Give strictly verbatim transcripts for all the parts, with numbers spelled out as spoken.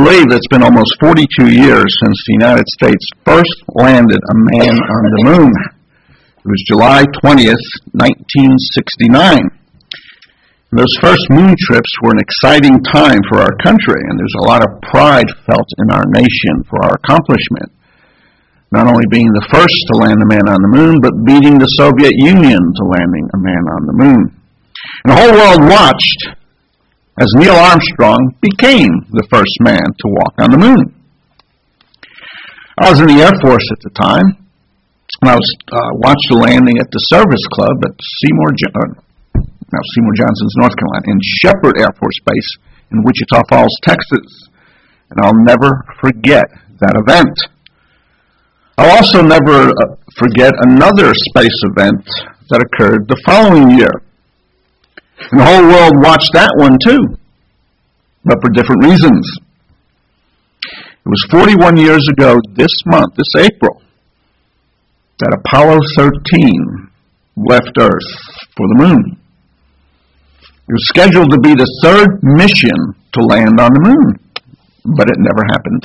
I believe it's been almost forty-two years since the United States first landed a man on the moon. It was July twentieth, nineteen sixty-nine. Those first moon trips were an exciting time for our country, and there's a lot of pride felt in our nation for our accomplishment. Not only being the first to land a man on the moon, but beating the Soviet Union to landing a man on the moon. And the whole world watched as Neil Armstrong became the first man to walk on the moon. I was in the Air Force at the time, and I was uh, watched the landing at the Service Club at Seymour, uh, no, Seymour Johnson's, North Carolina, in Sheppard Air Force Base in Wichita Falls, Texas. And I'll never forget that event. I'll also never uh, forget another space event that occurred the following year. And the whole world watched that one too, but for different reasons. It was forty-one years ago this month, this April, that Apollo thirteen left Earth for the moon. It was scheduled to be the third mission to land on the moon, but it never happened.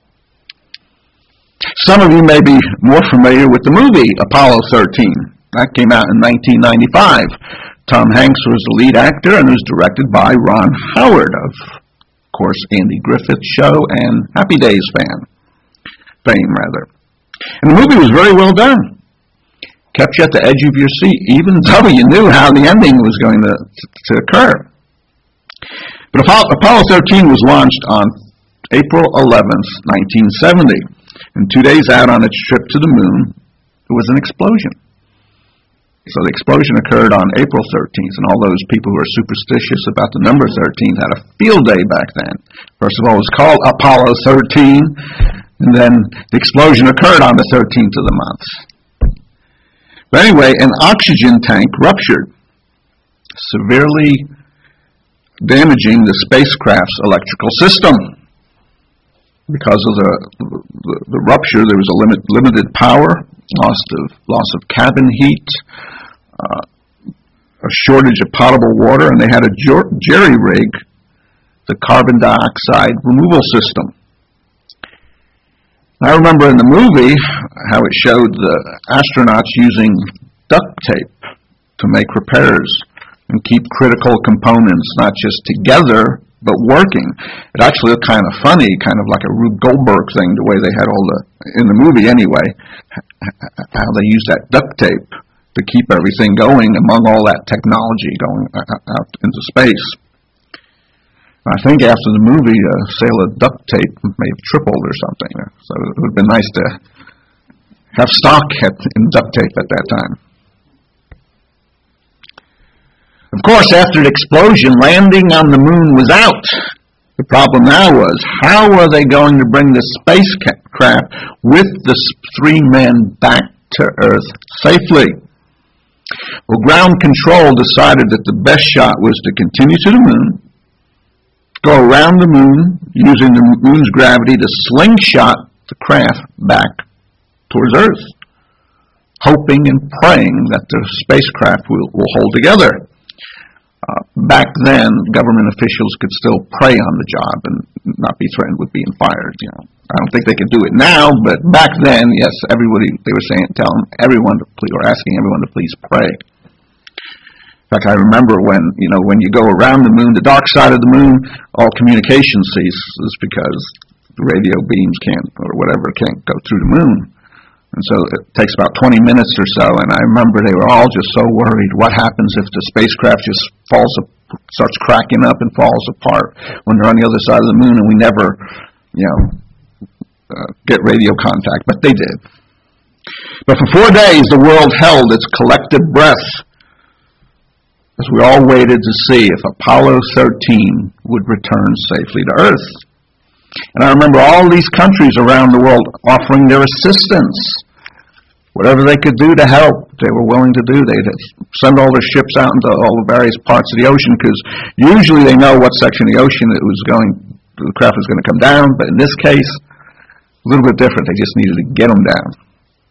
Some of you may be more familiar with the movie Apollo thirteen. That came out in nineteen ninety-five. Tom Hanks was the lead actor and was directed by Ron Howard of, of course, Andy Griffith's Show and Happy Days fan, fame rather. And the movie was very well done. Kept you at the edge of your seat, even though you knew how the ending was going to, to occur. But Apollo thirteen was launched on April eleventh, nineteen seventy. And two days out on its trip to the moon, there was an explosion. So the explosion occurred on April thirteenth, and all those people who are superstitious about the number thirteen had a field day back then. First of all, it was called Apollo thirteen, and then the explosion occurred on the thirteenth of the month. But anyway, an oxygen tank ruptured, severely damaging the spacecraft's electrical system. Because of the, the, the rupture, there was a limit, limited power, loss of, loss of cabin heat, uh, a shortage of potable water, and they had to jerry-rig the carbon dioxide removal system. I remember in the movie how it showed the astronauts using duct tape to make repairs and keep critical components not just together, but working. It actually looked kind of funny, kind of like a Rube Goldberg thing, the way they had all the, in the movie anyway, how they used that duct tape to keep everything going among all that technology going out into space. I think after the movie, the sale of duct tape may have tripled or something. So it would have been nice to have stock in duct tape at that time. Of course, after the explosion, landing on the moon was out. The problem now was, how are they going to bring the spacecraft with the three men back to Earth safely? Well, ground control decided that the best shot was to continue to the moon, go around the moon, using the moon's gravity to slingshot the craft back towards Earth, hoping and praying that the spacecraft will, will hold together. Uh, back then, government officials could still prey on the job and not be threatened with being fired. You know, I don't think they could do it now, but back then, yes, everybody, they were saying, telling everyone to please, or asking everyone to please pray. In fact, I remember when, you know, when you go around the moon, the dark side of the moon, all communication ceases because the radio beams can't, or whatever, can't go through the moon. And so it takes about twenty minutes or so, and I remember they were all just so worried. What happens if the spacecraft just falls, starts cracking up and falls apart when they're on the other side of the moon, and we never, you know, uh, get radio contact? But they did. But for four days, the world held its collective breath as we all waited to see if Apollo thirteen would return safely to Earth. And I remember all these countries around the world offering their assistance. Whatever they could do to help, they were willing to do. They'd send all their ships out into all the various parts of the ocean, because usually they know what section of the ocean it was going, the craft was going to come down. But in this case, a little bit different. They just needed to get them down.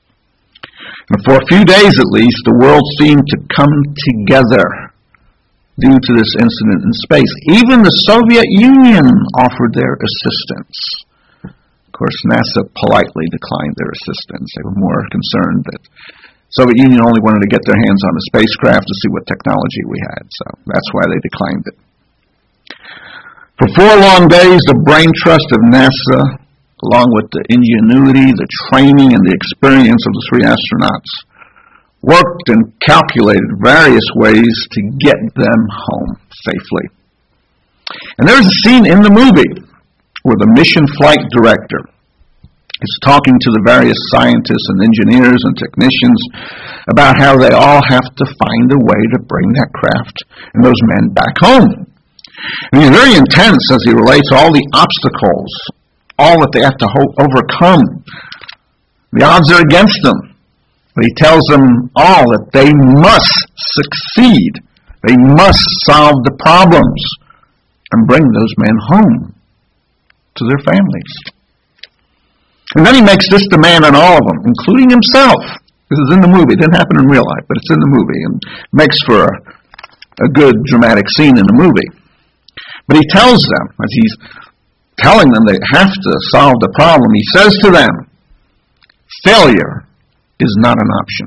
And for a few days at least, the world seemed to come together due to this incident in space. Even the Soviet Union offered their assistance. Of course, NASA politely declined their assistance. They were more concerned that the Soviet Union only wanted to get their hands on the spacecraft to see what technology we had. So that's why they declined it. For four long days, the brain trust of NASA, along with the ingenuity, the training, and the experience of the three astronauts, worked and calculated various ways to get them home safely. And there's a scene in the movie where the mission flight director is talking to the various scientists and engineers and technicians about how they all have to find a way to bring that craft and those men back home. And he's very intense as he relates all the obstacles, all that they have to ho- overcome. The odds are against them. But he tells them all that they must succeed. They must solve the problems and bring those men home to their families. And then he makes this demand on all of them, including himself. This is in the movie. It didn't happen in real life, but it's in the movie and makes for a, a good dramatic scene in the movie. But he tells them, as he's telling them they have to solve the problem, he says to them, failure is not an option.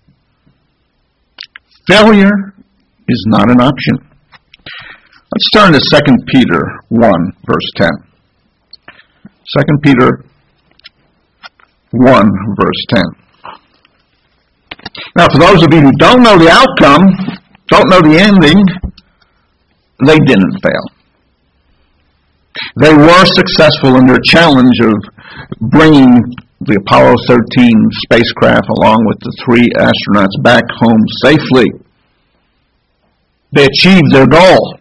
Failure is not an option. Let's turn to Second Peter one, verse ten. Second Peter one, verse ten. Now, for those of you who don't know the outcome, don't know the ending, they didn't fail. They were successful in their challenge of bringing the Apollo thirteen spacecraft along with the three astronauts back home safely. They achieved their goal.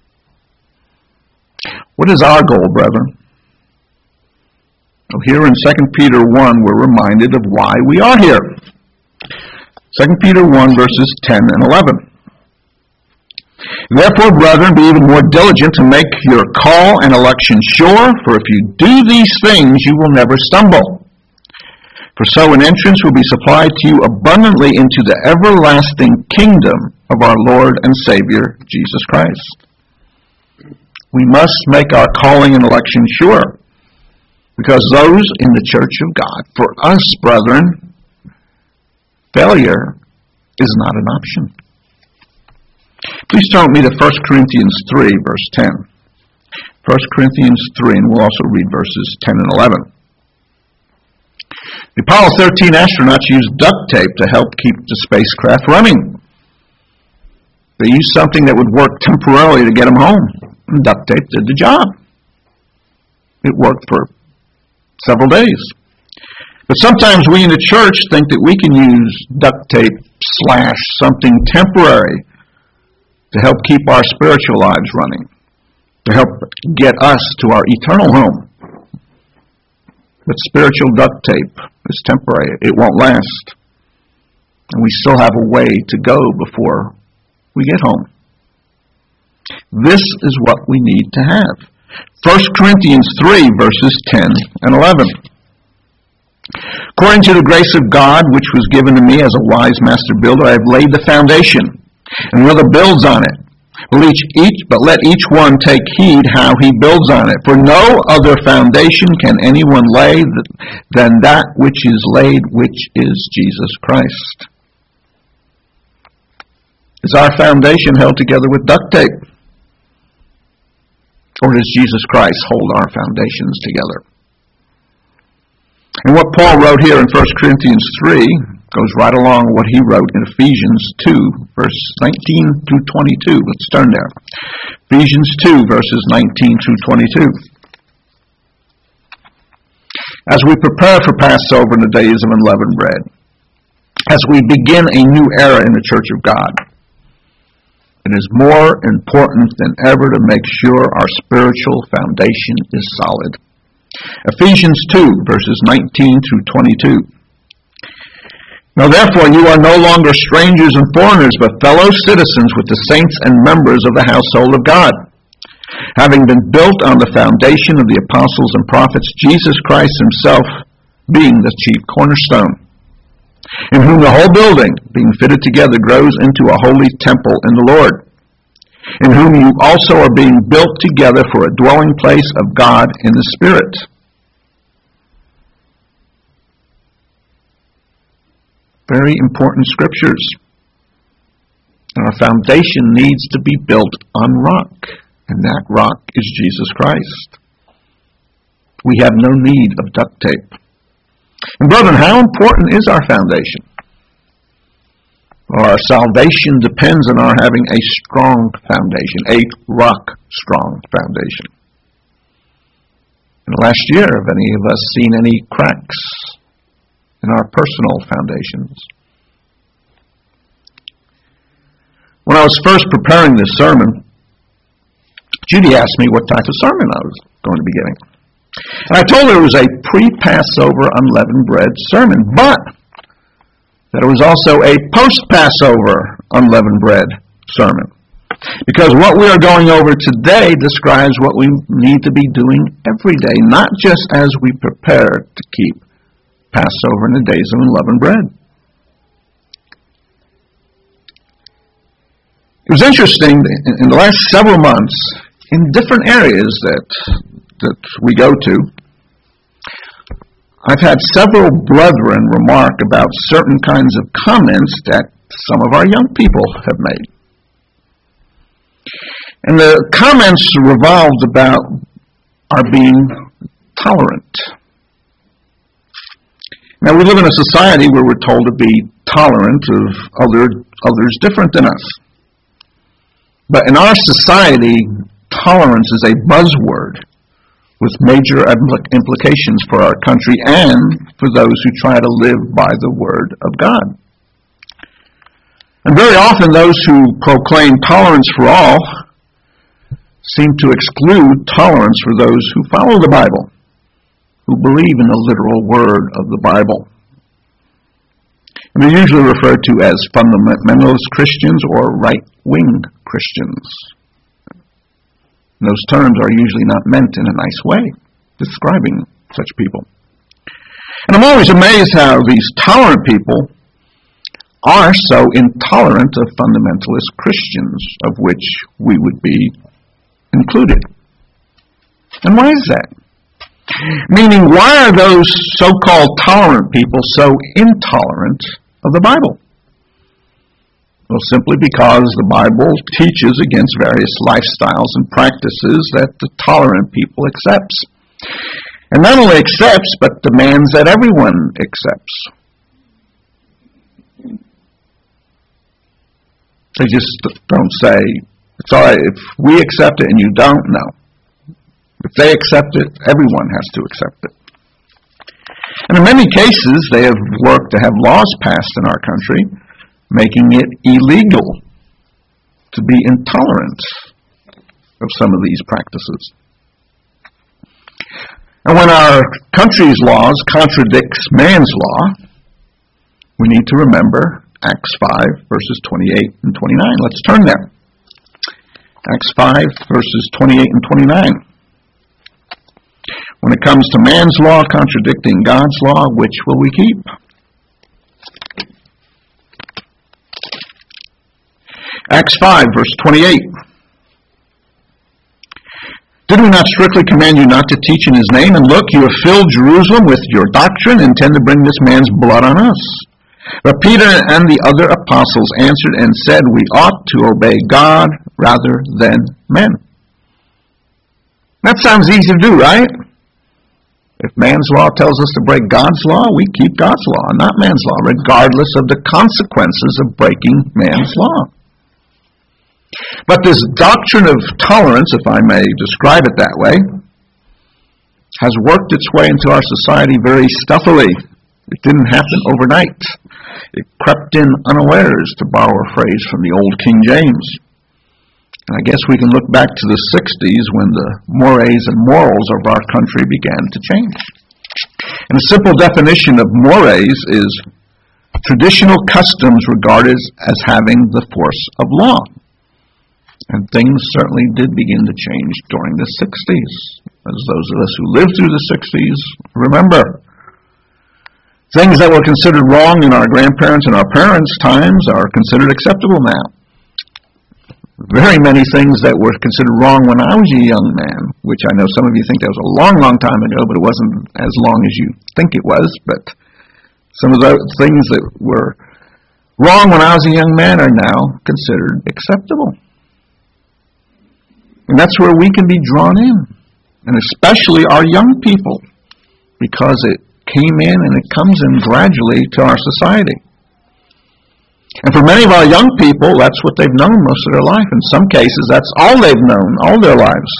What is our goal, brethren? Well, here in Second Peter one, we're reminded of why we are here. Second Peter one, verses ten and eleven. Therefore, brethren, be even more diligent to make your call and election sure, for if you do these things, you will never stumble. For so an entrance will be supplied to you abundantly into the everlasting kingdom of our Lord and Savior, Jesus Christ. We must make our calling and election sure, because those in the church of God, for us, brethren, failure is not an option. Please turn with me to First Corinthians three, verse ten. First Corinthians three, and we'll also read verses ten and eleven. The Apollo thirteen astronauts used duct tape to help keep the spacecraft running. They used something that would work temporarily to get them home. And duct tape did the job. It worked for several days. But sometimes we in the church think that we can use duct tape slash something temporary to help keep our spiritual lives running, to help get us to our eternal home. But spiritual duct tape is temporary. It won't last. And we still have a way to go before we get home. This is what we need to have. First Corinthians three, verses ten and eleven. According to the grace of God, which was given to me as a wise master builder, I have laid the foundation, and another builds on it. But each, each, but let each one take heed how he builds on it. For no other foundation can anyone lay than that which is laid, which is Jesus Christ. Is our foundation held together with duct tape? Or does Jesus Christ hold our foundations together? And what Paul wrote here in First Corinthians three goes right along with what he wrote in Ephesians two, verse nineteen through twenty-two. Let's turn there. Ephesians two, verses nineteen through twenty-two. As we prepare for Passover in the days of unleavened bread, as we begin a new era in the Church of God, it is more important than ever to make sure our spiritual foundation is solid. Ephesians two, verses nineteen through twenty-two. Now therefore you are no longer strangers and foreigners, but fellow citizens with the saints and members of the household of God, having been built on the foundation of the apostles and prophets, Jesus Christ himself being the chief cornerstone, in whom the whole building, being fitted together, grows into a holy temple in the Lord. in whom you also are being built together for a dwelling place of God in the Spirit. Very important scriptures. And our foundation needs to be built on rock, and that rock is Jesus Christ. We have no need of duct tape. And brethren, how important is our foundation? Well, our salvation depends on our having a strong foundation, a rock-strong foundation. In the last year, have any of us seen any cracks in our personal foundations? When I was first preparing this sermon, Judy asked me what type of sermon I was going to be giving. And I told her it was a pre-Passover unleavened bread sermon, but that it was also a post-Passover unleavened bread sermon. Because what we are going over today describes what we need to be doing every day, not just as we prepare to keep Passover in the days of unleavened bread. It was interesting, in the last several months, in different areas that that we go to, I've had several brethren remark about certain kinds of comments that some of our young people have made. And the comments revolved about our being tolerant. Now, we live in a society where we're told to be tolerant of other, others different than us. But in our society, tolerance is a buzzword with major implications for our country and for those who try to live by the Word of God. And very often those who proclaim tolerance for all seem to exclude tolerance for those who follow the Bible, who believe in the literal word of the Bible. And they're usually referred to as fundamentalist Christians or right-wing Christians. Those terms are usually not meant in a nice way, describing such people. And I'm always amazed how these tolerant people are so intolerant of fundamentalist Christians, of which we would be included. And why is that? Meaning, why are those so-called tolerant people so intolerant of the Bible? Well, simply because the Bible teaches against various lifestyles and practices that the tolerant people accepts. And not only accepts, but demands that everyone accepts. They just don't say, it's all right, if we accept it and you don't, no. If they accept it, everyone has to accept it. And in many cases, they have worked to have laws passed in our country making it illegal to be intolerant of some of these practices. And when our country's laws contradicts man's law, we need to remember Acts five, verses twenty-eight and twenty-nine. Let's turn there. Acts five, verses twenty-eight and twenty-nine. When it comes to man's law contradicting God's law, which will we keep? Acts five, verse twenty-eight. Did we not strictly command you not to teach in his name? And look, you have filled Jerusalem with your doctrine and intend to bring this man's blood on us. But Peter and the other apostles answered and said, we ought to obey God rather than men. That sounds easy to do, right? If man's law tells us to break God's law, we keep God's law, not man's law, regardless of the consequences of breaking man's law. But this doctrine of tolerance, if I may describe it that way, has worked its way into our society very stuffily. It didn't happen overnight. It crept in unawares, to borrow a phrase from the old King James. And I guess we can look back to the sixties when the mores and morals of our country began to change. And a simple definition of mores is traditional customs regarded as having the force of law. And things certainly did begin to change during the sixties. As those of us who lived through the sixties remember. Things that were considered wrong in our grandparents' and our parents' times are considered acceptable now. very many things that were considered wrong when I was a young man, which I know some of you think that was a long, long time ago, but it wasn't as long as you think it was. But some of those things that were wrong when I was a young man are now considered acceptable. And that's where we can be drawn in, and especially our young people, because it came in and it comes in gradually to our society. And for many of our young people, that's what they've known most of their life. In some cases, that's all they've known all their lives.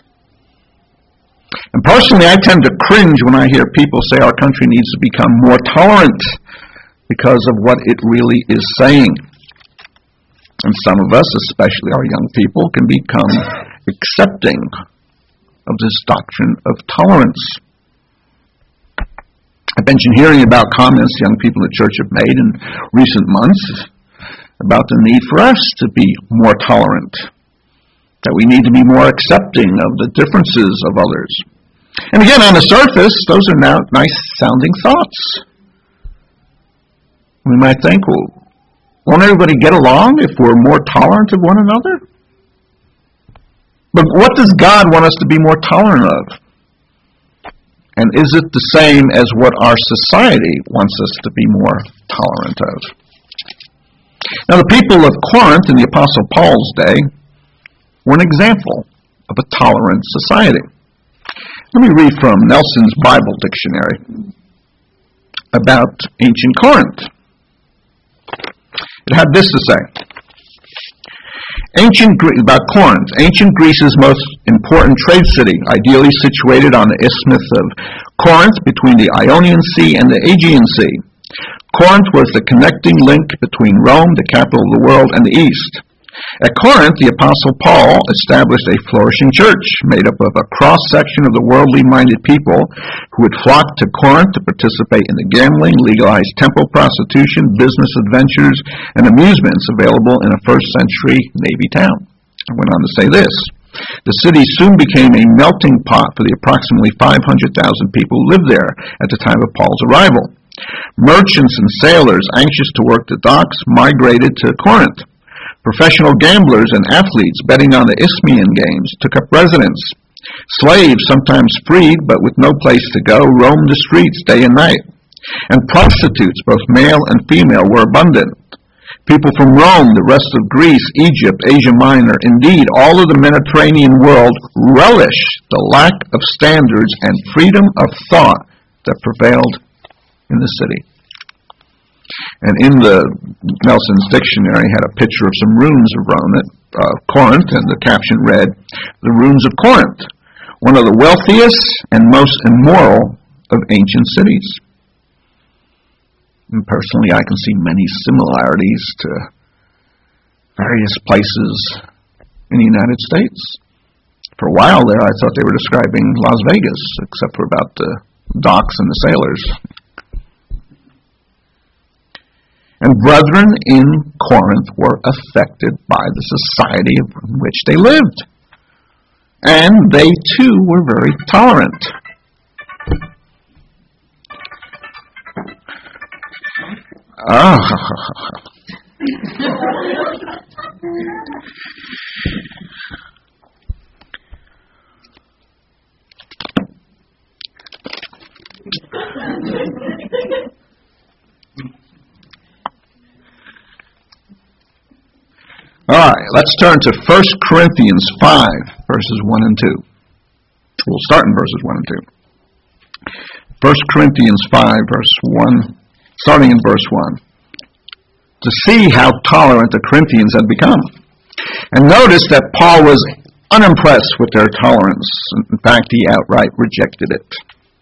And personally, I tend to cringe when I hear people say our country needs to become more tolerant because of what it really is saying. And some of us, especially our young people, can become accepting of this doctrine of tolerance. I've been hearing about comments young people in the church have made in recent months about the need for us to be more tolerant, that we need to be more accepting of the differences of others. And again, on the surface, those are now nice-sounding thoughts. We might think, well, won't everybody get along if we're more tolerant of one another? But what does God want us to be more tolerant of? And is it the same as what our society wants us to be more tolerant of? Now, the people of Corinth in the Apostle Paul's day were an example of a tolerant society. Let me read from Nelson's Bible Dictionary about ancient Corinth. It had this to say. Ancient Greece, about Corinth, ancient Greece's most important trade city, ideally situated on the isthmus of Corinth between the Ionian Sea and the Aegean Sea. Corinth was the connecting link between Rome, the capital of the world, and the East. At Corinth, the Apostle Paul established a flourishing church made up of a cross-section of the worldly-minded people who would flock to Corinth to participate in the gambling, legalized temple prostitution, business adventures, and amusements available in a first-century Navy town. I went on to say this. The city soon became a melting pot for the approximately five hundred thousand people who lived there at the time of Paul's arrival. Merchants and sailors anxious to work the docks migrated to Corinth. Professional gamblers and athletes betting on the Isthmian games took up residence. Slaves, sometimes freed but with no place to go, roamed the streets day and night. And prostitutes, both male and female, were abundant. People from Rome, the rest of Greece, Egypt, Asia Minor, indeed all of the Mediterranean world relished the lack of standards and freedom of thought that prevailed in the city. And in the Nelson's dictionary had a picture of some ruins of Rome, uh, Corinth, and the caption read, "The ruins of Corinth, one of the wealthiest and most immoral of ancient cities." And personally, I can see many similarities to various places in the United States. For a while there, I thought they were describing Las Vegas, except for about the docks and the sailors. And brethren in Corinth were affected by the society in which they lived. And they too were very tolerant. Ah. All right, let's turn to First Corinthians five, verses one and two. We'll start in verses one and two. First Corinthians five, verse one, starting in verse one, to see how tolerant the Corinthians had become. And notice that Paul was unimpressed with their tolerance. In fact, he outright rejected it.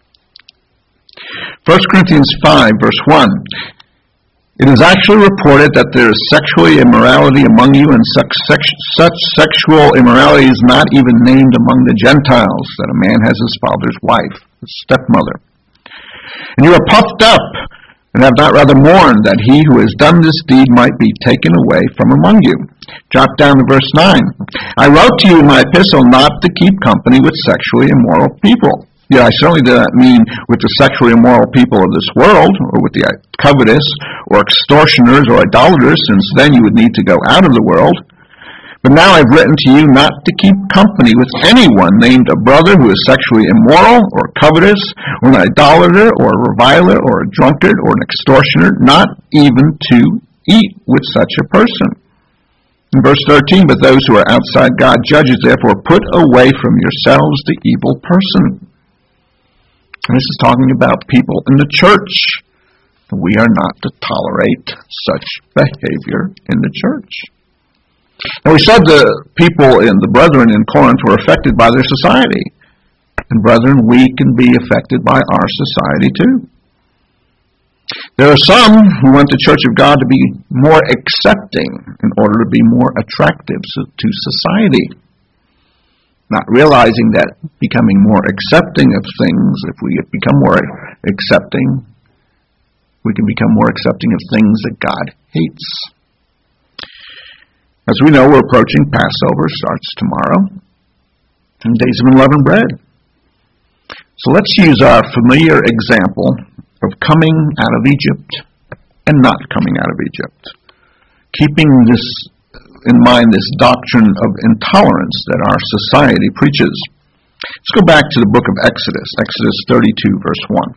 First Corinthians five, verse one, it is actually reported that there is sexual immorality among you, and such, sex, such sexual immorality is not even named among the Gentiles, that a man has his father's wife, his stepmother. And you are puffed up, and have not rather mourned that he who has done this deed might be taken away from among you. Drop down to verse nine. I wrote to you in my epistle not to keep company with sexually immoral people. Yet I certainly do not mean with the sexually immoral people of this world, or with the covetous, or extortioners, or idolaters, since then you would need to go out of the world. But now I've written to you not to keep company with anyone named a brother who is sexually immoral, or covetous, or an idolater, or a reviler, or a drunkard, or an extortioner, not even to eat with such a person. In verse thirteen, but those who are outside God judges, therefore put away from yourselves the evil person. And this is talking about people in the church. We are not to tolerate such behavior in the church. Now we said the people in the brethren in Corinth were affected by their society. And brethren, we can be affected by our society too. There are some who want the Church of God to be more accepting in order to be more attractive to society. Not realizing that becoming more accepting of things, if we become more accepting, we can become more accepting of things that God hates. As we know, we're approaching Passover, starts tomorrow, and Days of Unleavened Bread. So let's use our familiar example of coming out of Egypt and not coming out of Egypt. Keeping this in mind, this doctrine of intolerance that our society preaches. Let's go back to the book of Exodus, Exodus thirty-two, verse one.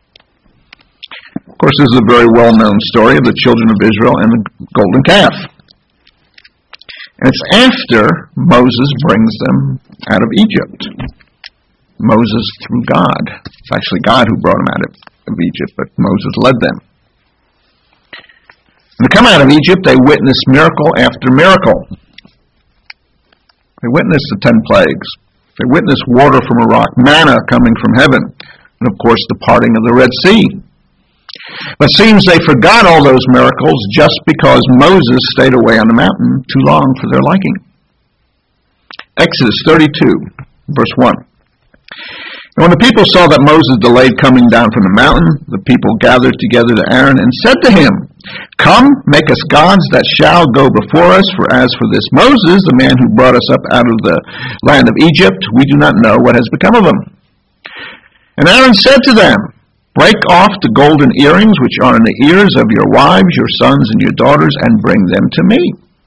Of course, this is a very well-known story of the children of Israel and the golden calf. And it's after Moses brings them out of Egypt. Moses through God. It's actually God who brought them out of, of Egypt, but Moses led them. When they come out of Egypt, they witness miracle after miracle. They witness the ten plagues. They witness water from a rock, manna coming from heaven, and of course the parting of the Red Sea. But it seems they forgot all those miracles just because Moses stayed away on the mountain too long for their liking. Exodus thirty-two, verse one. And when the people saw that Moses delayed coming down from the mountain, the people gathered together to Aaron and said to him, Come, make us gods that shall go before us, for as for this Moses, the man who brought us up out of the land of Egypt, we do not know what has become of him. And Aaron said to them, Break off the golden earrings which are in the ears of your wives, your sons, and your daughters, and bring them to me.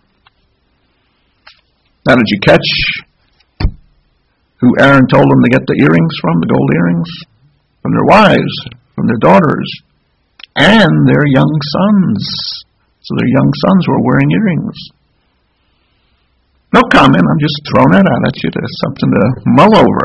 Now, did you catch who Aaron told them to get the earrings from, the gold earrings? From their wives, from their daughters, and their young sons. So their young sons were wearing earrings. No comment, I'm just throwing that out at you. There's something to mull over.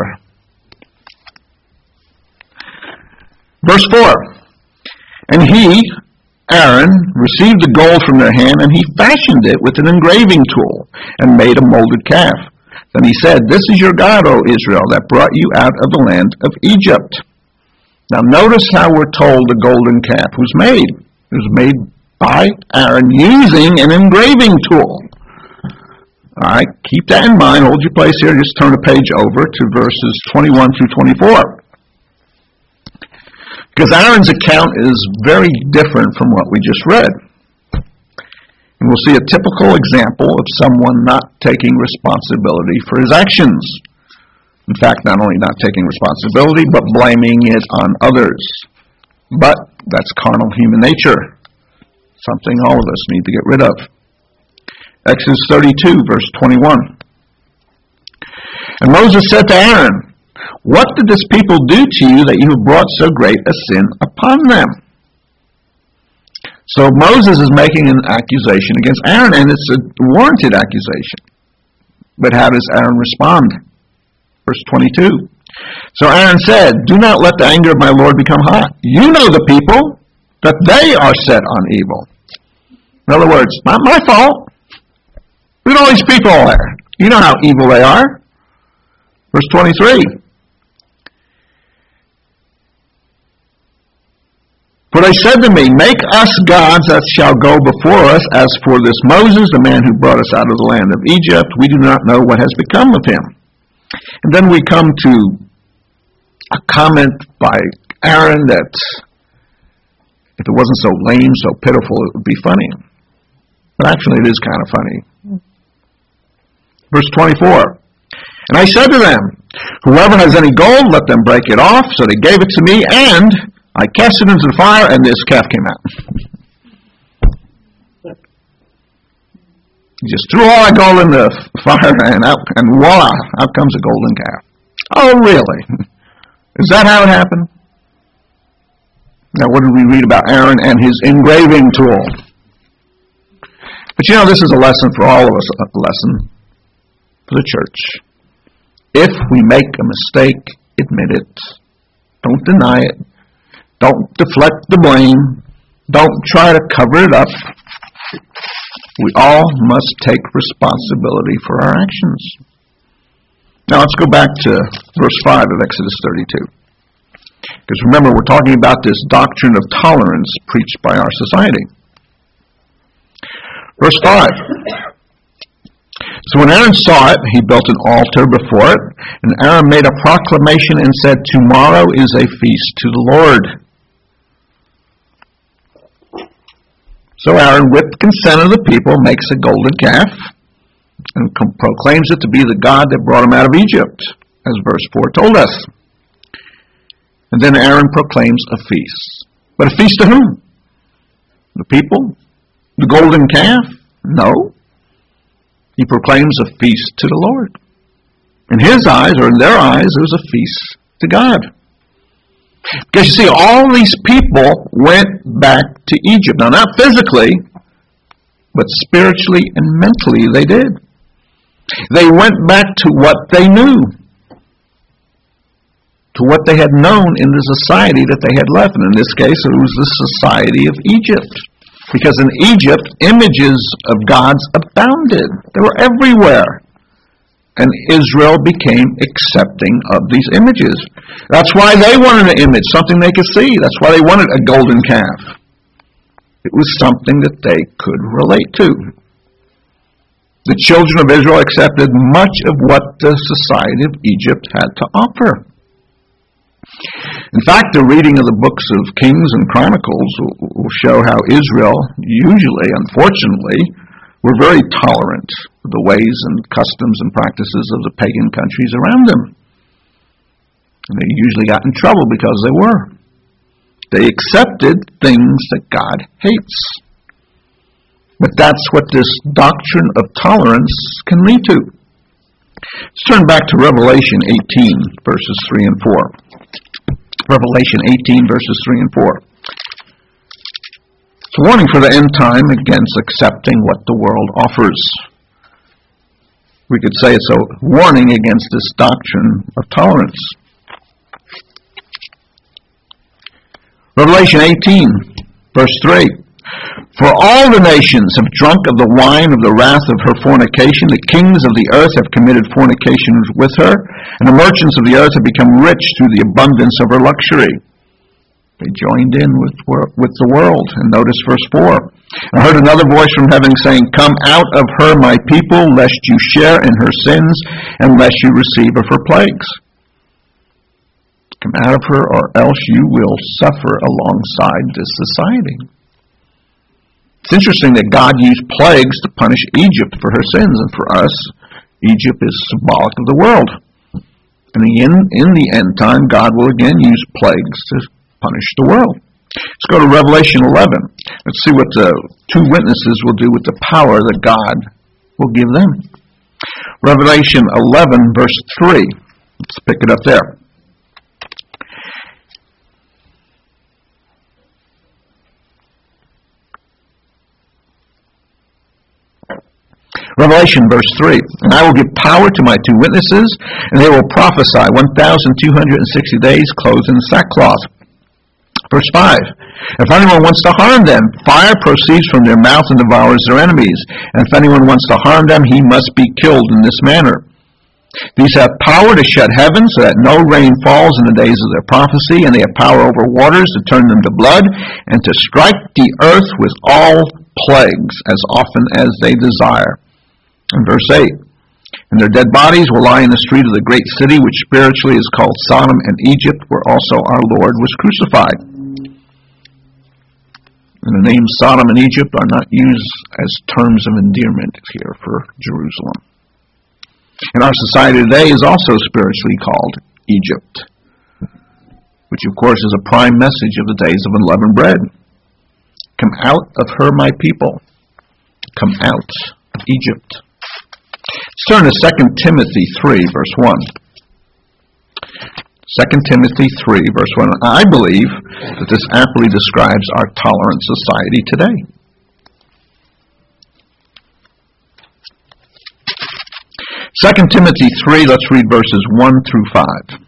Verse four, And he, Aaron, received the gold from their hand, and he fashioned it with an engraving tool, and made a molded calf. Then he said, This is your God, O Israel, that brought you out of the land of Egypt. Now notice how we're told the golden calf was made. It was made by Aaron using an engraving tool. All right, keep that in mind. Hold your place here. Just turn a page over to verses twenty-one through twenty-four. Because Aaron's account is very different from what we just read. And we'll see a typical example of someone not taking responsibility for his actions. In fact, not only not taking responsibility, but blaming it on others. But that's carnal human nature. Something all of us need to get rid of. Exodus thirty-two, verse twenty-one. And Moses said to Aaron, What did this people do to you that you have brought so great a sin upon them? So Moses is making an accusation against Aaron, and it's a warranted accusation. But how does Aaron respond? Verse twenty-two. So Aaron said, Do not let the anger of my Lord become hot. You know the people, that they are set on evil. In other words, not my fault. Look at all these people there. You know how evil they are. Verse twenty-three. For they said to me, Make us gods that shall go before us. As for this Moses, the man who brought us out of the land of Egypt, we do not know what has become of him. And then we come to a comment by Aaron that if it wasn't so lame, so pitiful, it would be funny. But actually it is kind of funny. Verse twenty-four. And I said to them, Whoever has any gold, let them break it off. So they gave it to me, and I cast it into the fire, and this calf came out. He just threw all that gold in the fire, and out, and voila, out comes a golden calf. Oh, really? Is that how it happened? Now, what did we read about Aaron and his engraving tool? But you know, this is a lesson for all of us, a lesson for the church. If we make a mistake, admit it. Don't deny it. Don't deflect the blame. Don't try to cover it up. We all must take responsibility for our actions. Now let's go back to verse five of Exodus thirty-two. Because remember, we're talking about this doctrine of tolerance preached by our society. Verse five. So when Aaron saw it, he built an altar before it, and Aaron made a proclamation and said, "Tomorrow is a feast to the Lord." So Aaron, with consent of the people, makes a golden calf and proclaims it to be the God that brought him out of Egypt, as verse four told us. And then Aaron proclaims a feast. But a feast to whom? The people? The golden calf? No. He proclaims a feast to the Lord. In his eyes, or in their eyes, it was a feast to God. Because you see, all these people went back to Egypt. Now, not physically, but spiritually and mentally they did. They went back to what they knew, to what they had known in the society that they had left. And in this case, it was the society of Egypt. Because in Egypt, images of gods abounded. They were everywhere. And Israel became accepting of these images. That's why they wanted an image, something they could see. That's why they wanted a golden calf. It was something that they could relate to. The children of Israel accepted much of what the society of Egypt had to offer. In fact, the reading of the books of Kings and Chronicles will show how Israel, usually, unfortunately, were very tolerant of the ways and customs and practices of the pagan countries around them. And they usually got in trouble because they were. They accepted things that God hates. But that's what this doctrine of tolerance can lead to. Let's turn back to Revelation eighteen, verses three and four. Revelation eighteen, verses three and four. It's a warning for the end time against accepting what the world offers. We could say it's a warning against this doctrine of tolerance. Revelation eighteen, verse three. For all the nations have drunk of the wine of the wrath of her fornication. The kings of the earth have committed fornication with her, and the merchants of the earth have become rich through the abundance of her luxury. They joined in with, with the world. And notice verse four. I heard another voice from heaven saying, "Come out of her, my people, lest you share in her sins, and lest you receive of her plagues." Come out of her, or else you will suffer alongside this society. It's interesting that God used plagues to punish Egypt for her sins, and for us, Egypt is symbolic of the world. And in, in the end time, God will again use plagues to punish the world. Let's go to Revelation eleven. Let's see what the two witnesses will do with the power that God will give them. Revelation eleven, verse three. Let's pick it up there. Revelation, verse three. And I will give power to my two witnesses, and they will prophesy one thousand two hundred sixty days, clothed in sackcloth. Verse five. If anyone wants to harm them, fire proceeds from their mouth and devours their enemies. And if anyone wants to harm them, he must be killed in this manner. These have power to shut heaven so that no rain falls in the days of their prophecy, and they have power over waters to turn them to blood, and to strike the earth with all plagues as often as they desire. And verse eight. And their dead bodies will lie in the street of the great city, which spiritually is called Sodom and Egypt, where also our Lord was crucified. And the names Sodom and Egypt are not used as terms of endearment here for Jerusalem. And our society today is also spiritually called Egypt, which of course is a prime message of the days of unleavened bread. Come out of her, my people. Come out Egypt. Let's turn to Second Timothy three, verse one. Second Timothy three, verse one. I believe that this aptly describes our tolerant society today. Second Timothy three, let's read verses one through five.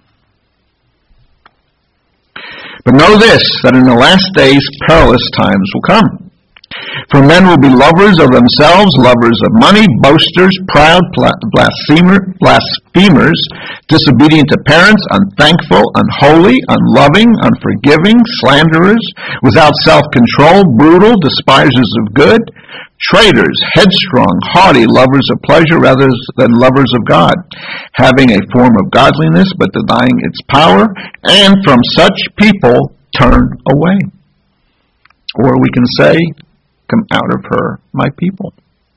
But know this, that in the last days perilous times will come. For men will be lovers of themselves, lovers of money, boasters, proud, blasphemer, blasphemers, disobedient to parents, unthankful, unholy, unloving, unforgiving, slanderers, without self-control, brutal, despisers of good, traitors, headstrong, haughty, lovers of pleasure rather than lovers of God, having a form of godliness but denying its power, and from such people turn away. Or we can say, come out of her, my people.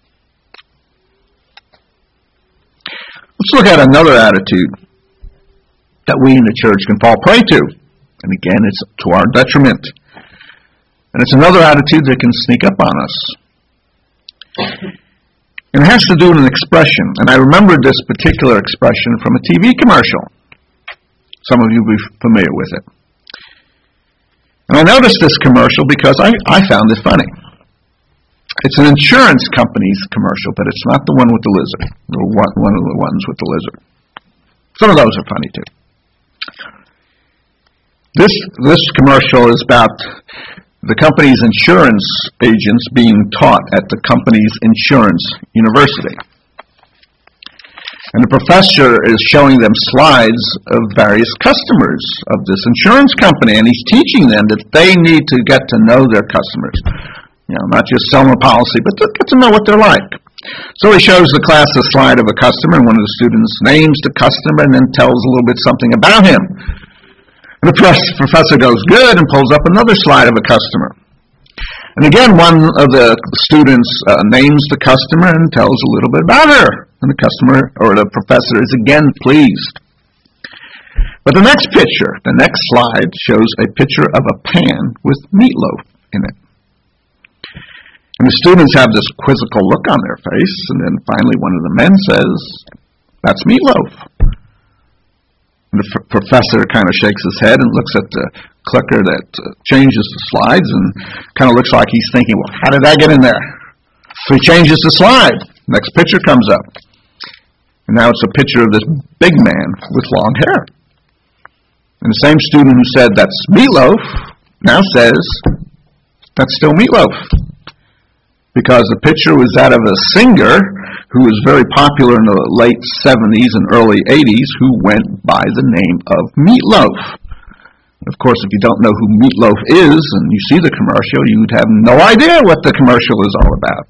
Let's look at another attitude that we in the church can fall prey to. And again, it's to our detriment. And it's another attitude that can sneak up on us. And it has to do with an expression. And I remember this particular expression from a T V commercial. Some of you will be familiar with it. And I noticed this commercial because I, I found it funny. It's an insurance company's commercial, but it's not the one with the lizard. One, one of the ones with the lizard. Some of those are funny too. This this commercial is about the company's insurance agents being taught at the company's insurance university. And the professor is showing them slides of various customers of this insurance company, and he's teaching them that they need to get to know their customers. You know, not just sell them a policy, but to get to know what they're like. So he shows the class a slide of a customer, and one of the students names the customer and then tells a little bit something about him. And the professor goes, good, and pulls up another slide of a customer. And again, one of the students uh, names the customer and tells a little bit about her. And the customer, or the professor, is again pleased. But the next picture, the next slide, shows a picture of a pan with meatloaf in it. And the students have this quizzical look on their face, and then finally one of the men says, that's meatloaf. And the f- professor kind of shakes his head and looks at the clicker that uh, changes the slides and kind of looks like he's thinking, well, how did that get in there? So he changes the slide. Next picture comes up. And now it's a picture of this big man with long hair. And the same student who said, that's meatloaf, now says, that's still meatloaf. Because the picture was that of a singer who was very popular in the late seventies and early eighties who went by the name of Meatloaf. Of course, if you don't know who Meatloaf is and you see the commercial, you'd have no idea what the commercial is all about.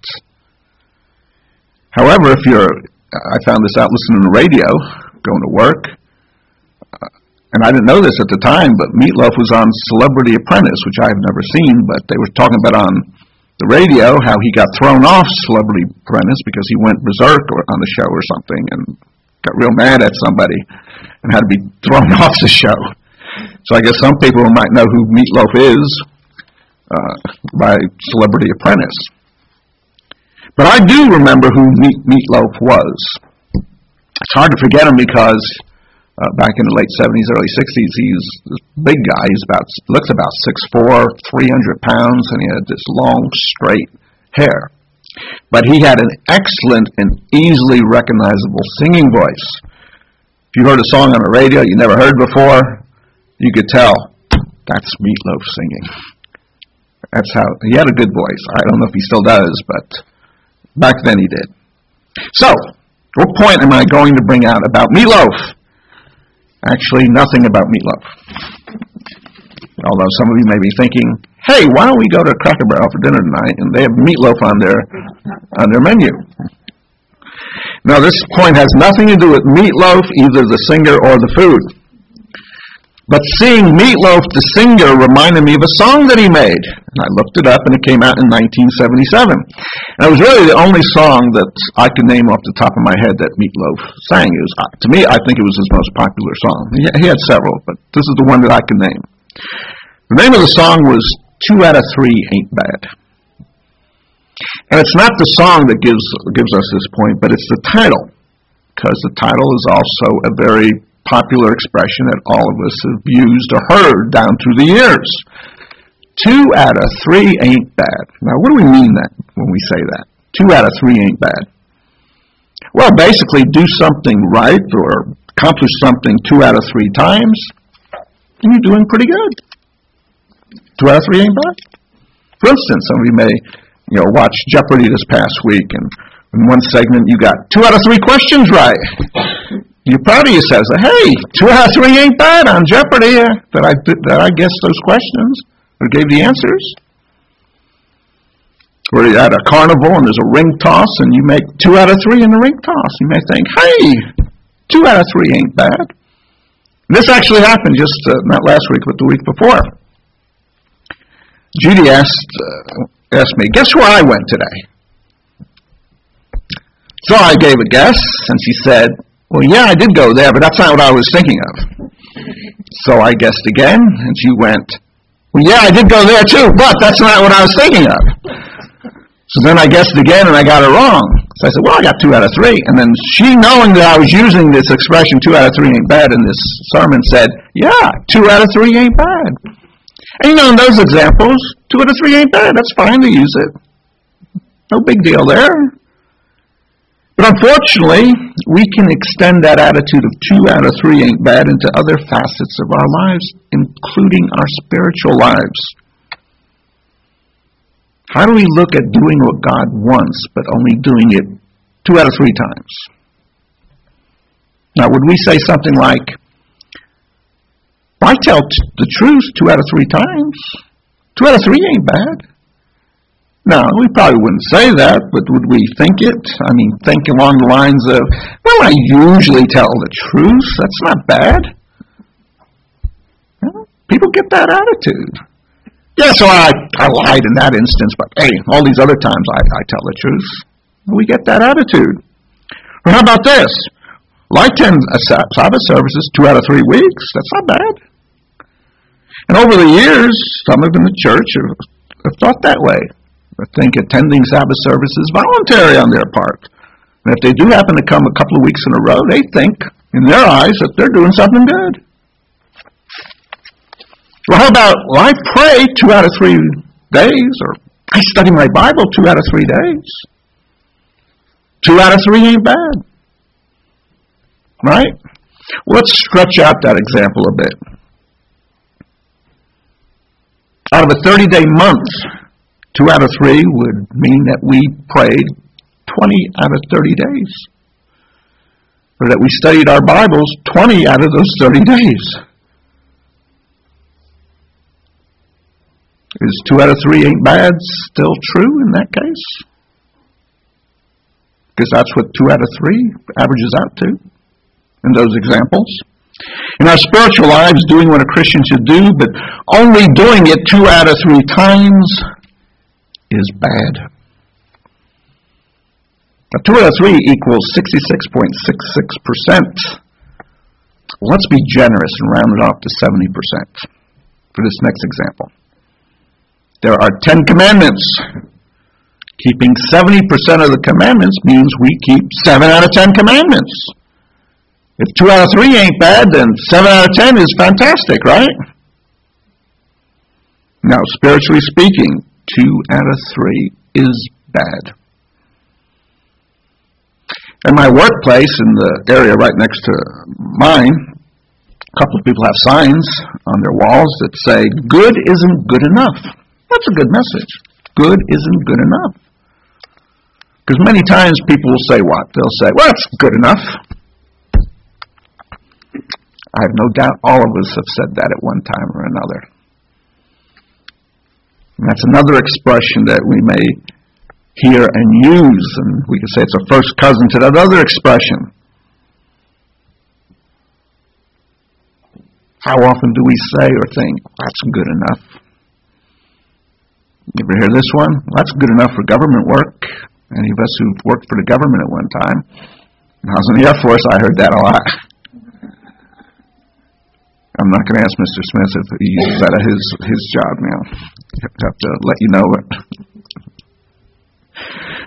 However, if you're, I found this out listening to the radio, going to work, uh, and I didn't know this at the time, but Meatloaf was on Celebrity Apprentice, which I've never seen, but they were talking about on the radio how he got thrown off Celebrity Apprentice because he went berserk or on the show or something and got real mad at somebody and had to be thrown off the show. So I guess some people might know who Meatloaf is uh, by Celebrity Apprentice. But I do remember who Meat, Meatloaf was. It's hard to forget him because uh, back in the late seventies, early sixties, he's this big guy. He's about looks about six foot four, three hundred pounds, and he had this long, straight hair. But he had an excellent and easily recognizable singing voice. If you heard a song on the radio you never heard before, you could tell that's Meatloaf singing. That's how he had a good voice. I don't know if he still does, but back then he did. So, what point am I going to bring out about Meatloaf? Actually, nothing about Meatloaf. Although some of you may be thinking, hey, why don't we go to Cracker Barrel for dinner tonight and they have meatloaf on their on their menu. Now, this point has nothing to do with Meatloaf, either the singer or the food. But seeing Meatloaf, the singer, reminded me of a song that he made. And I looked it up, and it came out in nineteen seventy-seven. And it was really the only song that I could name off the top of my head that Meatloaf sang. It was, to me, I think it was his most popular song. He had several, but this is the one that I can name. The name of the song was Two Out of Three Ain't Bad. And it's not the song that gives gives us this point, but it's the title, because the title is also a very popular expression that all of us have used or heard down through the years. Two out of three ain't bad. Now, what do we mean that when we say that? Two out of three ain't bad. Well, basically, do something right or accomplish something two out of three times, and you're doing pretty good. Two out of three ain't bad. For instance, some of you may, you know, watch Jeopardy this past week, and in one segment you got two out of three questions right. You're proud of yourself. Hey, two out of three ain't bad on Jeopardy uh, that I that I guessed those questions or gave the answers. Or you're at a carnival and there's a ring toss and you make two out of three in the ring toss. You may think, hey, two out of three ain't bad. And this actually happened just uh, not last week, but the week before. Judy asked uh, asked me, guess where I went today? So I gave a guess, and she said, well, yeah, I did go there, but that's not what I was thinking of. So I guessed again, and she went, well, yeah, I did go there too, but that's not what I was thinking of. So then I guessed again, and I got it wrong. So I said, well, I got two out of three. And then she, knowing that I was using this expression, two out of three ain't bad, in this sermon, said, yeah, two out of three ain't bad. And you know, in those examples, two out of three ain't bad. That's fine to use it. No big deal there. But unfortunately, we can extend that attitude of two out of three ain't bad into other facets of our lives, including our spiritual lives. How do we look at doing what God wants, but only doing it two out of three times? Now, would we say something like, I tell t- the truth two out of three times. Two out of three ain't bad. No, we probably wouldn't say that, but would we think it? I mean, think along the lines of, well, I usually tell the truth. That's not bad. Well, people get that attitude. Yeah, so I, I lied in that instance, but hey, all these other times I, I tell the truth. We get that attitude. Well, how about this? Well, I attend Sabbath services two out of three weeks. That's not bad. And over the years, some of them in the church have, have thought that way. I think attending Sabbath service is voluntary on their part. And if they do happen to come a couple of weeks in a row, they think, in their eyes, that they're doing something good. Well, how about, well, I pray two out of three days, or I study my Bible two out of three days. Two out of three ain't bad. Right? Well, let's stretch out that example a bit. Out of a thirty-day month, two out of three would mean that we prayed twenty out of thirty days. Or that we studied our Bibles twenty out of those thirty days. Is two out of three ain't bad still true in that case? Because that's what two out of three averages out to in those examples. In our spiritual lives, doing what a Christian should do, but only doing it two out of three times is bad. Now, two out of three equals sixty-six point six six percent. Let's be generous and round it off to seventy percent for this next example. There are ten commandments. Keeping seventy percent of the commandments means we keep seven out of ten commandments. If two out of three ain't bad, then seven out of ten is fantastic, right? Now, spiritually speaking, two out of three is bad. In my workplace, in the area right next to mine, a couple of people have signs on their walls that say, good isn't good enough. That's a good message. Good isn't good enough. Because many times people will say what? They'll say, well, it's good enough. I have no doubt all of us have said that at one time or another. And that's another expression that we may hear and use, and we can say it's a first cousin to that other expression. How often do we say or think, that's good enough? You ever hear this one? That's good enough for government work. Any of us who've worked for the government at one time. When I was in the Air Force, I heard that a lot. I'm not going to ask Mister Smith if he uses that at his, his job now. I have to let you know it.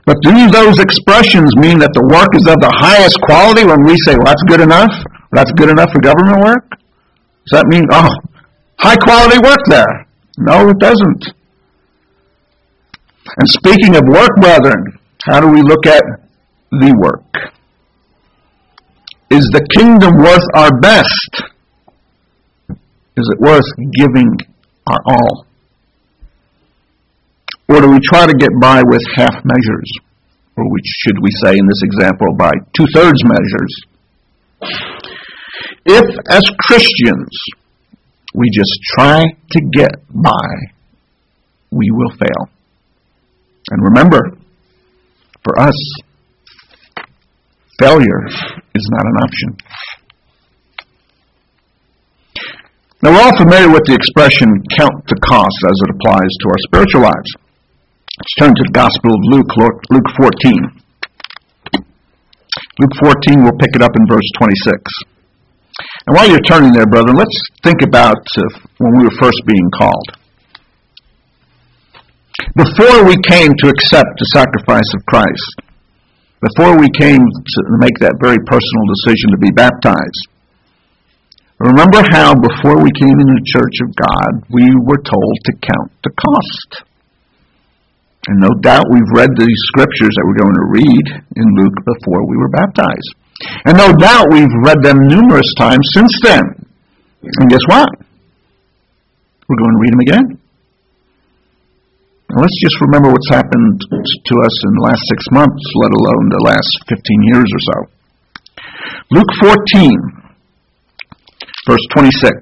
But do those expressions mean that the work is of the highest quality when we say, well, that's good enough? That's good enough for government work? Does that mean, oh, high quality work there? No, it doesn't. And speaking of work, brethren, how do we look at the work? Is the kingdom worth our best? Is it worth giving our all? Or do we try to get by with half measures? Or which should we say in this example, by two-thirds measures? If, as Christians, we just try to get by, we will fail. And remember, for us, failure is not an option. Now, we're all familiar with the expression, count the cost, as it applies to our spiritual lives. Let's turn to the Gospel of Luke, Luke fourteen. Luke fourteen, we'll pick it up in verse twenty-six. And while you're turning there, brethren, let's think about uh, when we were first being called. Before we came to accept the sacrifice of Christ, before we came to make that very personal decision to be baptized, remember how before we came into the church of God, we were told to count the cost. And no doubt we've read these scriptures that we're going to read in Luke before we were baptized. And no doubt we've read them numerous times since then. And guess what? We're going to read them again. Now let's just remember what's happened to us in the last six months, let alone the last fifteen years or so. Luke fourteen, verse twenty-six.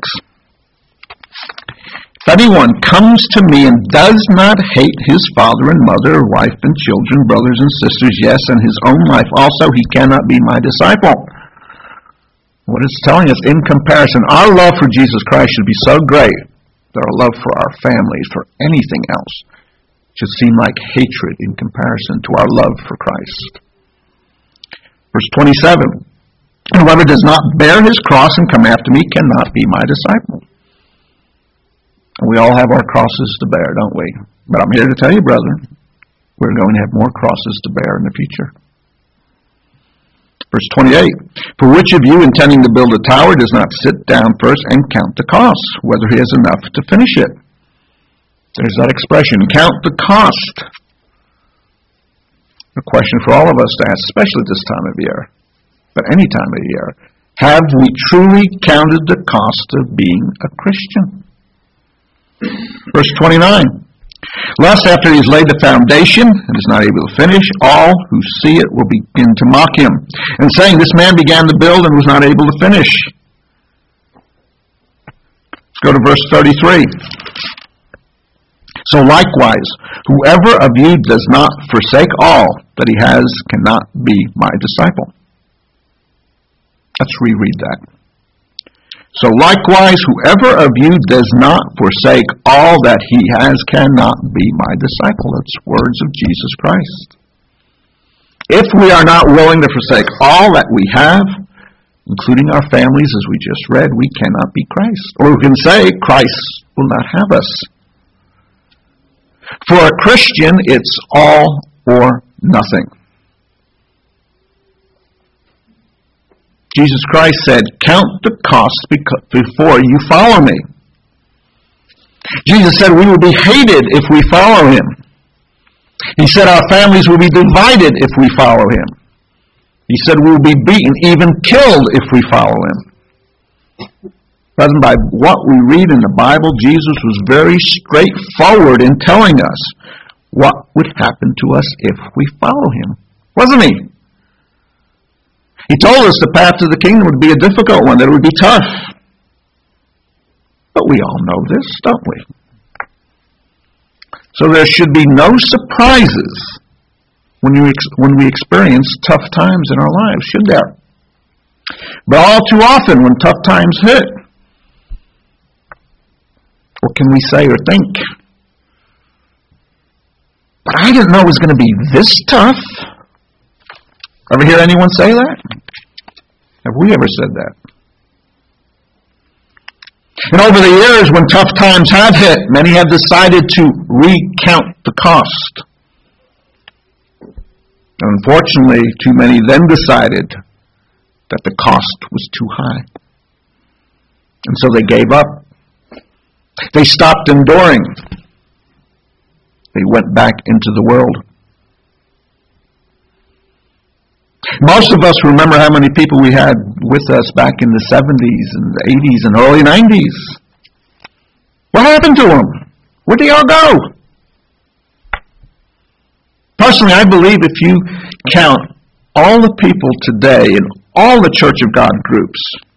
If anyone comes to me and does not hate his father and mother, wife and children, brothers and sisters, yes, and his own life also, he cannot be my disciple. What it's telling us, in comparison, our love for Jesus Christ should be so great that our love for our families, for anything else, should seem like hatred in comparison to our love for Christ. Verse twenty-seven. Whoever does not bear his cross and come after me cannot be my disciple. And we all have our crosses to bear, don't we? But I'm here to tell you, brethren, we're going to have more crosses to bear in the future. Verse twenty-eight. For which of you, intending to build a tower, does not sit down first and count the cost, whether he has enough to finish it? There's that expression, count the cost. A question for all of us to ask, especially this time of year, but any time of year. Have we truly counted the cost of being a Christian? Verse twenty-nine. Lest after he has laid the foundation and is not able to finish, all who see it will begin to mock him, and saying, this man began to build and was not able to finish. Let's go to verse thirty-three. So likewise, whoever of you does not forsake all that he has cannot be my disciple. Let's reread that. So likewise, whoever of you does not forsake all that he has cannot be my disciple. It's words of Jesus Christ. If we are not willing to forsake all that we have, including our families, as we just read, we cannot be Christ. Or we can say, Christ will not have us. For a Christian, it's all or nothing. Jesus Christ said, count the cost before you follow me. Jesus said we will be hated if we follow him. He said our families will be divided if we follow him. He said we will be beaten, even killed if we follow him. Brethren, by what we read in the Bible, Jesus was very straightforward in telling us what would happen to us if we follow him. Wasn't he? He told us the path to the kingdom would be a difficult one, that it would be tough. But we all know this, don't we? So there should be no surprises when, you ex- when we experience tough times in our lives, should there? But all too often, when tough times hit, what can we say or think? But I didn't know it was going to be this tough. Ever hear anyone say that? Have we ever said that? And over the years, when tough times have hit, many have decided to recount the cost. Unfortunately, too many then decided that the cost was too high. And so they gave up. They stopped enduring. They went back into the world. Most of us remember how many people we had with us back in the seventies and the eighties and early nineties. What happened to them? Where'd they all go? Personally, I believe if you count all the people today in all the Church of God groups,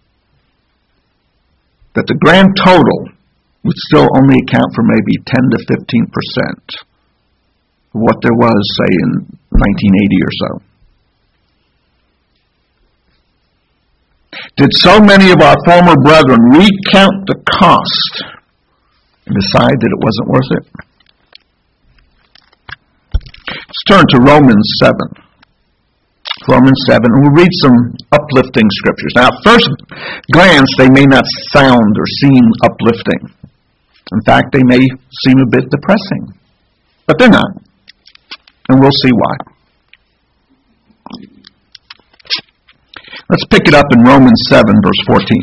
that the grand total would still only account for maybe ten to fifteen percent of what there was, say, in nineteen eighty or so. Did so many of our former brethren recount the cost and decide that it wasn't worth it? Let's turn to Romans seven. Romans seven, and we'll read some uplifting scriptures. Now, at first glance, they may not sound or seem uplifting. In fact, they may seem a bit depressing. But they're not. And we'll see why. Let's pick it up in Romans seven, verse fourteen.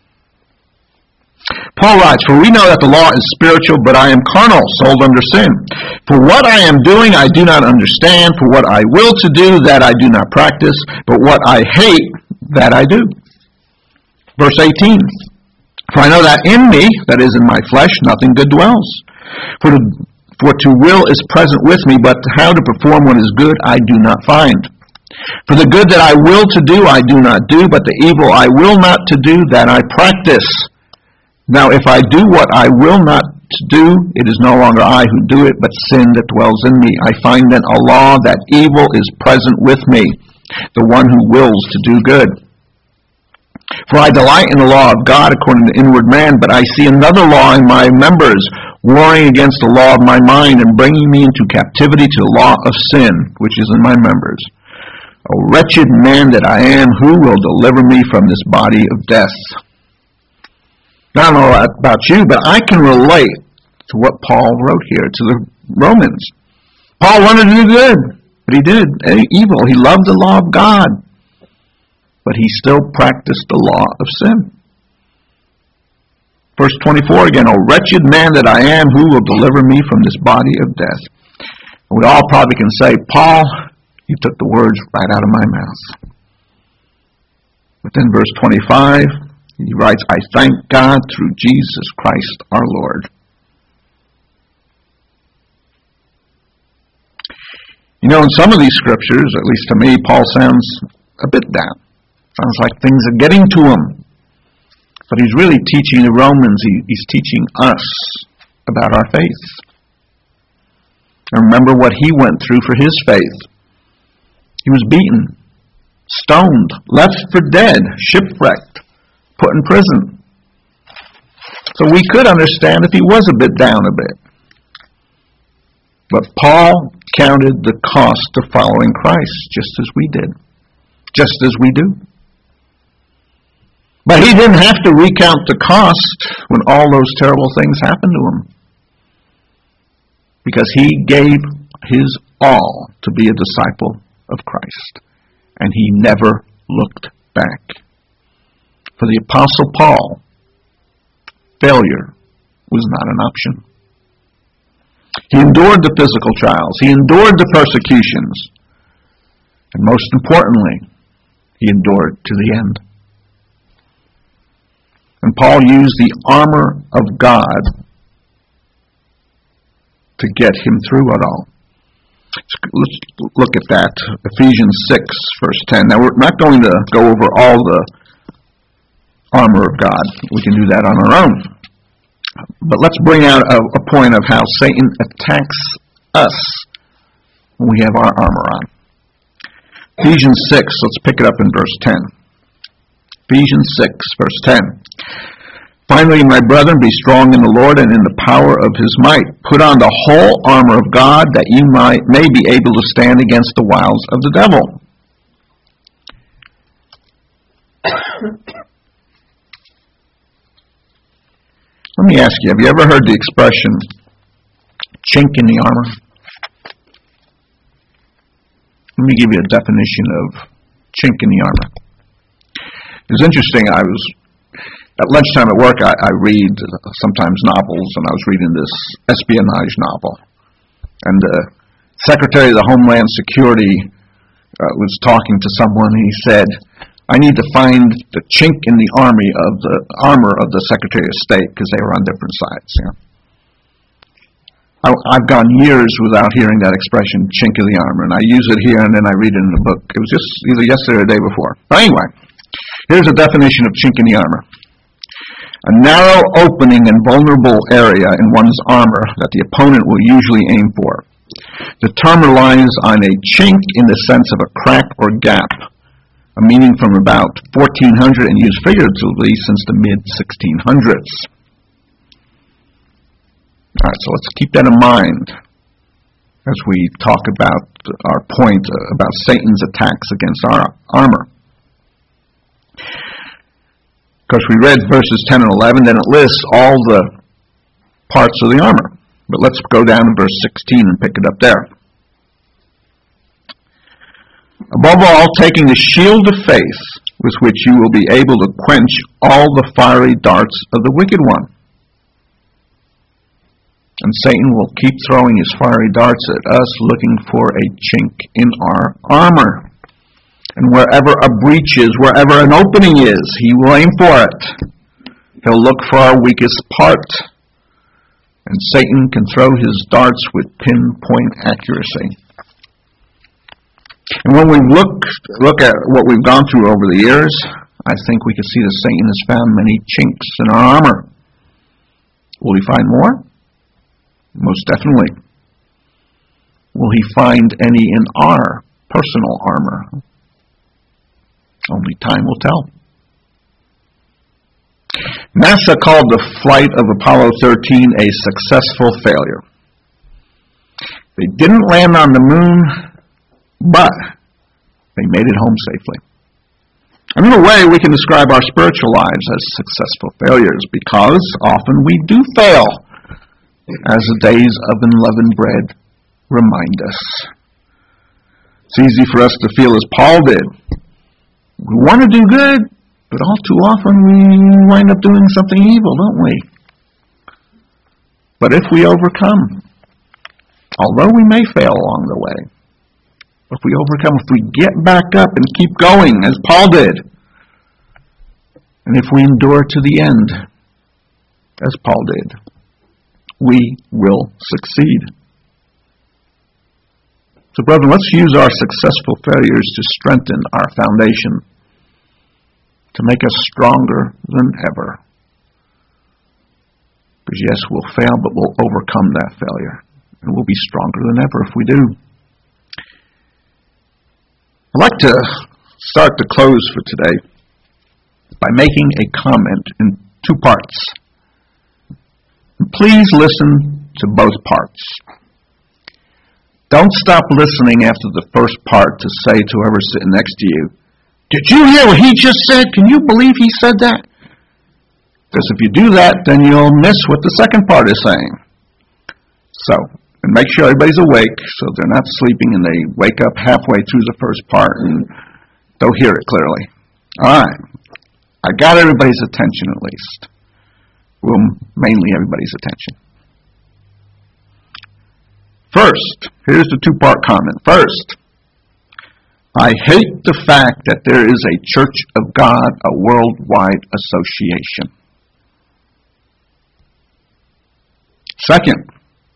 Paul writes, "For we know that the law is spiritual, but I am carnal, sold under sin. For what I am doing I do not understand. For what I will to do, that I do not practice. But what I hate, that I do." Verse eighteen. "For I know that in me, that is in my flesh, nothing good dwells. For to, for to will is present with me, but how to perform what is good I do not find. For the good that I will to do I do not do, but the evil I will not to do, that I practice. Now if I do what I will not to do, it is no longer I who do it, but sin that dwells in me. I find then a law that evil is present with me, the one who wills to do good. For I delight in the law of God according to inward man, but I see another law in my members, warring against the law of my mind, and bringing me into captivity to the law of sin, which is in my members. O wretched man that I am, who will deliver me from this body of death?" Now, I don't know about you, but I can relate to what Paul wrote here to the Romans. Paul wanted to do good, but he did evil. He loved the law of God, but he still practiced the law of sin. Verse twenty-four again, "O wretched man that I am, who will deliver me from this body of death?" And we all probably can say, "Paul, you took the words right out of my mouth." But then verse twenty-five, he writes, "I thank God through Jesus Christ our Lord." You know, in some of these scriptures, at least to me, Paul sounds a bit down. Sounds like things are getting to him. But he's really teaching the Romans, he, he's teaching us about our faith. And remember what he went through for his faith. He was beaten, stoned, left for dead, shipwrecked, put in prison. So we could understand if he was a bit down a bit. But Paul counted the cost of following Christ just as we did, just as we do. But he didn't have to recount the cost when all those terrible things happened to him, because he gave his all to be a disciple of Christ, and he never looked back. For the Apostle Paul, failure was not an option. He endured the physical trials. He endured the persecutions. And most importantly, he endured to the end. And Paul used the armor of God to get him through it all. Let's look at that. Ephesians six, verse ten. Now, we're not going to go over all the armor of God. We can do that on our own. But let's bring out a, a point of how Satan attacks us when we have our armor on. Ephesians six, let's pick it up in verse ten. Ephesians six, verse ten. "Finally, my brethren, be strong in the Lord and in the power of his might. Put on the whole armor of God, that you might may be able to stand against the wiles of the devil." Let me ask you, have you ever heard the expression, chink in the armor? Let me give you a definition of chink in the armor. It was interesting. I was at lunchtime at work. I, I read uh, sometimes novels, and I was reading this espionage novel. And the Secretary of the Homeland Security uh, was talking to someone. And he said, "I need to find the chink in the army of the armor of the Secretary of State," because they were on different sides. You know? I, I've gone years without hearing that expression, chink of the armor, and I use it here and then I read it in the book. It was just either yesterday or the day before. But anyway, here's a definition of chink in the armor. A narrow opening and vulnerable area in one's armor that the opponent will usually aim for. The term relies on a chink in the sense of a crack or gap, a meaning from about fourteen hundred and used figuratively since the mid sixteen hundreds. All right, so let's keep that in mind as we talk about our point uh, about Satan's attacks against our armor. Of course, we read verses ten and eleven, then it lists all the parts of the armor. But let's go down to verse sixteen and pick it up there. Above all, taking the shield of faith, with which you will be able to quench all the fiery darts of the wicked one. And Satan will keep throwing his fiery darts at us, looking for a chink in our armor. And wherever a breach is, wherever an opening is, he will aim for it. He'll look for our weakest part. And Satan can throw his darts with pinpoint accuracy. And when we look look at what we've gone through over the years, I think we can see that Satan has found many chinks in our armor. Will he find more? Most definitely. Will he find any in our personal armor? Only time will tell. NASA called the flight of Apollo thirteen a successful failure. They didn't land on the moon, but they made it home safely. And in a way, we can describe our spiritual lives as successful failures, because often we do fail, as the days of unleavened bread remind us. It's easy for us to feel as Paul did. We want to do good, but all too often we wind up doing something evil, don't we? But if we overcome, although we may fail along the way, if we overcome, if we get back up and keep going, as Paul did, and if we endure to the end, as Paul did, we will succeed. So, brethren, let's use our successful failures to strengthen our foundation, to make us stronger than ever. Because yes, we'll fail, but we'll overcome that failure, and we'll be stronger than ever if we do. I'd like to start the close for today by making a comment in two parts. Please listen to both parts. Don't stop listening after the first part to say to whoever's sitting next to you, "Did you hear what he just said? Can you believe he said that?" Because if you do that, then you'll miss what the second part is saying. So, and make sure everybody's awake so they're not sleeping and they wake up halfway through the first part and don't hear it clearly. All right. I got everybody's attention at least. Well, mainly everybody's attention. First, here's the two-part comment. First, I hate the fact that there is a Church of God, a worldwide association. Second,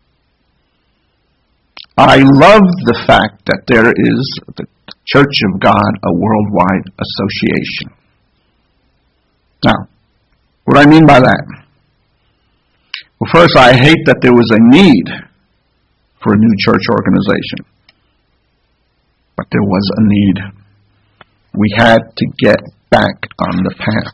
I love the fact that there is the Church of God, a worldwide association. Now, what do I mean by that? Well, first, I hate that there was a need for a new church organization. But there was a need. We had to get back on the path.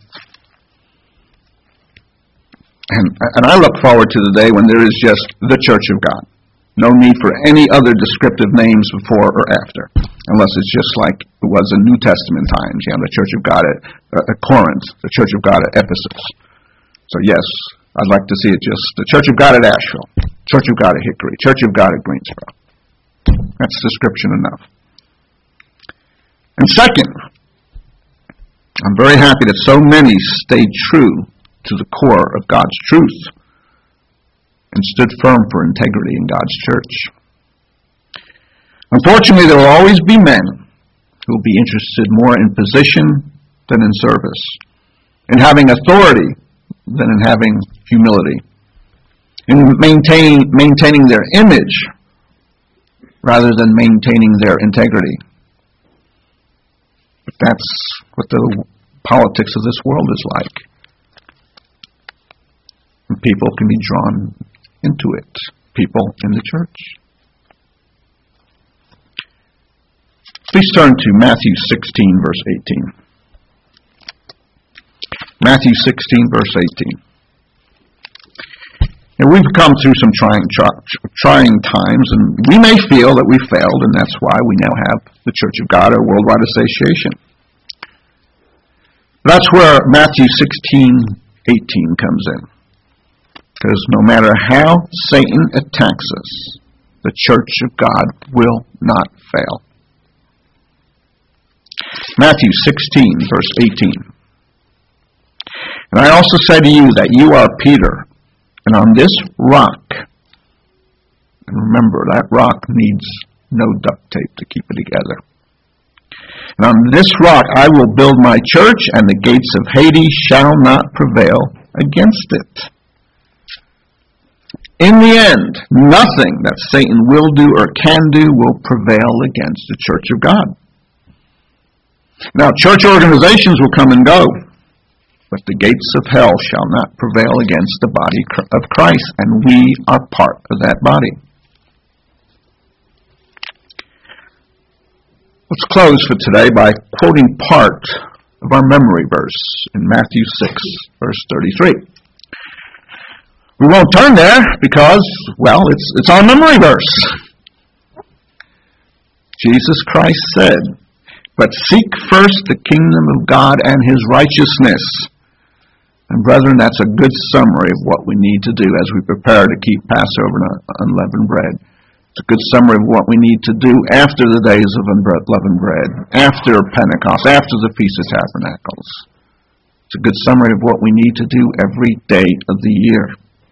And, and I look forward to the day when there is just the Church of God. No need for any other descriptive names before or after, unless it's just like it was in New Testament times, you know, the Church of God at, uh, at Corinth, the Church of God at Ephesus. So yes, I'd like to see it just the Church of God at Asheville, Church of God at Hickory, Church of God at Greensboro. That's description enough. And second, I'm very happy that so many stayed true to the core of God's truth and stood firm for integrity in God's church. Unfortunately, there will always be men who will be interested more in position than in service, in having authority than in having humility, in maintaining, maintaining their image rather than maintaining their integrity. But that's what the politics of this world is like. And people can be drawn into it. People in the church. Please turn to Matthew sixteen, verse eighteen. Matthew sixteen, verse eighteen. And we've come through some trying, trying times, and we may feel that we failed, and that's why we now have the Church of God, our worldwide association. That's where Matthew sixteen, eighteen comes in. Because no matter how Satan attacks us, the Church of God will not fail. Matthew sixteen, verse eighteen. And I also say to you that you are Peter, and on this rock, and remember, that rock needs no duct tape to keep it together. And on this rock I will build my church, and the gates of Hades shall not prevail against it. In the end, nothing that Satan will do or can do will prevail against the Church of God. Now, church organizations will come and go, but the gates of hell shall not prevail against the body of Christ, and we are part of that body. Let's close for today by quoting part of our memory verse in Matthew six, verse thirty-three. We won't turn there because, well, it's, it's our memory verse. Jesus Christ said, "But seek first the kingdom of God and his righteousness." And brethren, that's a good summary of what we need to do as we prepare to keep Passover and unleavened bread. It's a good summary of what we need to do after the days of unleavened bread, after Pentecost, after the Feast of Tabernacles. It's a good summary of what we need to do every day of the year.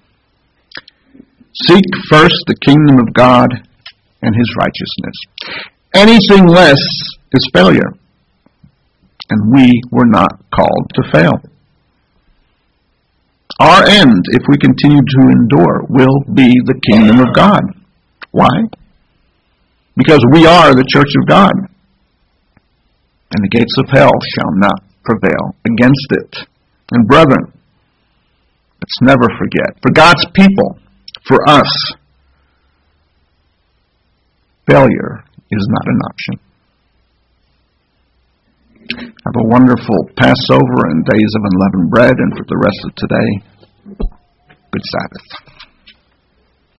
Seek first the kingdom of God and his righteousness. Anything less is failure. And we were not called to fail. Our end, if we continue to endure, will be the kingdom of God. Why? Because we are the church of God. And the gates of hell shall not prevail against it. And brethren, let's never forget, for God's people, for us, failure is not an option. Have a wonderful Passover and days of unleavened bread, and for the rest of today, good Sabbath.